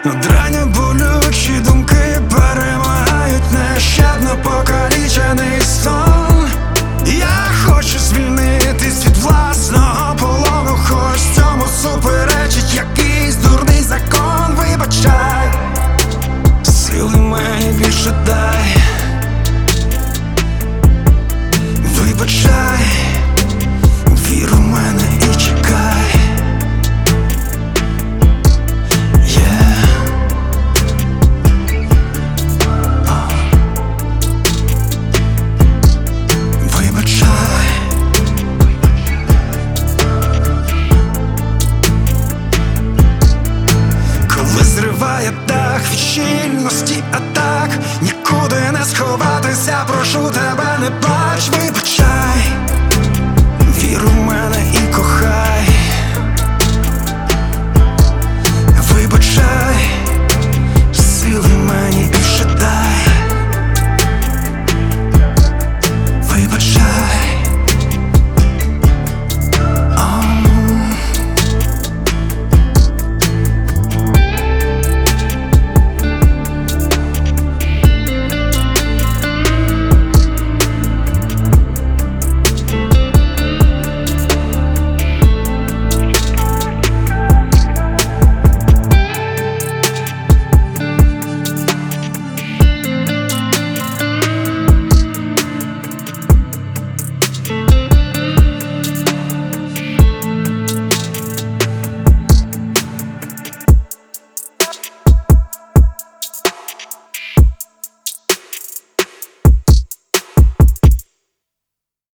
Драння болючі думки перемагають нещадно покалічений сон. Я хочу звільнитись від власного полону, хоч цьому суперечить якийсь дурний закон. Вибачай, сили мені більше дай. Вибачай, вір у мене і чекай. Зриває дах від щільності атак, нікуди не сховатися, прошу тебе, не плач. Вибачай, вір у мене